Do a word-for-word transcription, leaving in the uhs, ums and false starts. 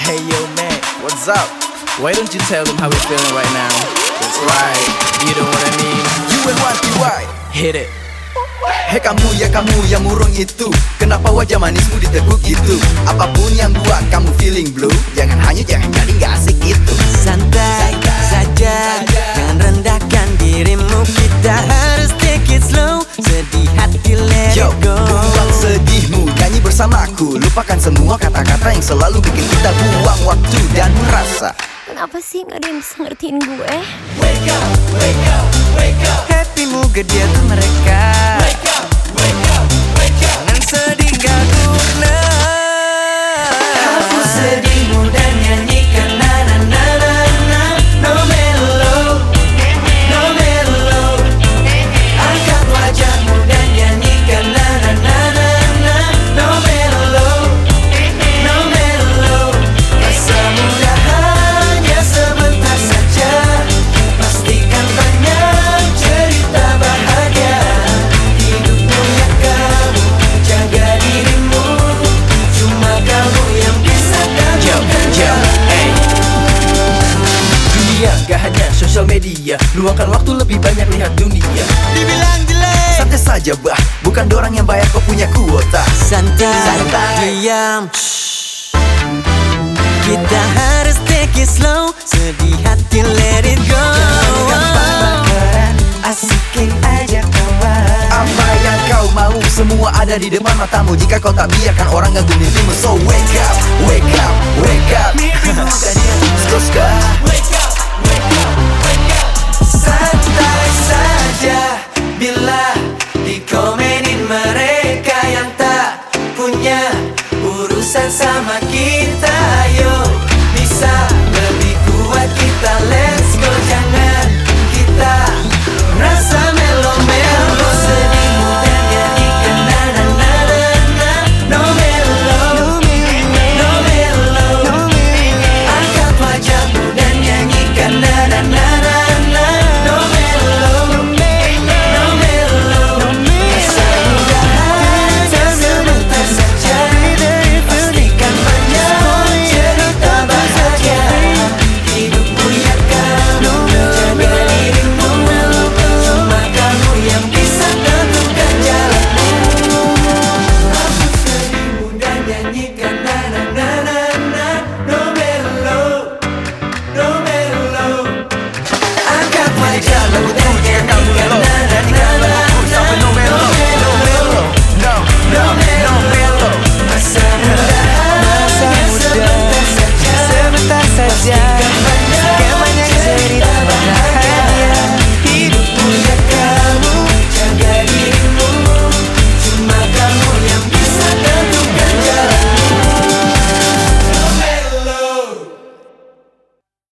Hey yo man, what's up? Why don't you tell them how we're feeling right now? That's right, you know what I mean. You and what you why? Hit it. Hei kamu ya kamu yang murung itu, kenapa wajah manismu diteguk itu? Apapun yang buat kamu feeling blue, jangan hanyut, jangan jadi gak asik itu. Santai saja, jangan rendahkan dirimu. Kita harus take it slow, sedih hati let Yo, it go. buang sedihmu, nyanyi bersamaku. Lupakan semua kata-kata yang selalu bikin kita buang waktu dan merasa. Kenapa sih gak ada yang bisa ngertiin gue? Wake up, wake up, wake up. Happymu gede tuh mereka. Wake up, wake up, wake up. Jangan sedih gak guna. Hapus sedihmu dan nyanyikan na na na na na. No mellow, no mellow. Angkat wajahmu dan nyanyikan na na na na na. No mellow, no mellow. Masa muda hanya sebentar saja. Pastikan banyak cerita bahagia. Hidupmu ya kamu, jaga dirimu. Cuma kamu yang bisa Yo, yo, hey. Dunia gak hanya sosial media, luangkan waktu lebih banyak lihat dunia. dibilang jelek. Santai saja bah, bukan dorang yang bayar kau punya kuota. Santai, Santai. diam. Shh. Kita harus take it slow, sedih hati let it go. Asikin aja kawan. Apa yang kau mau, semua ada di depan matamu. Jika kau tak biarkan orang ganggu mimpimu. So wake up, wake up, wake up. Mimpimu gadian. Skoska. Wake up, wake up, wake up. Santai saja bila dikomenin mereka yang tak punya urusan sama kita. Ayo bisa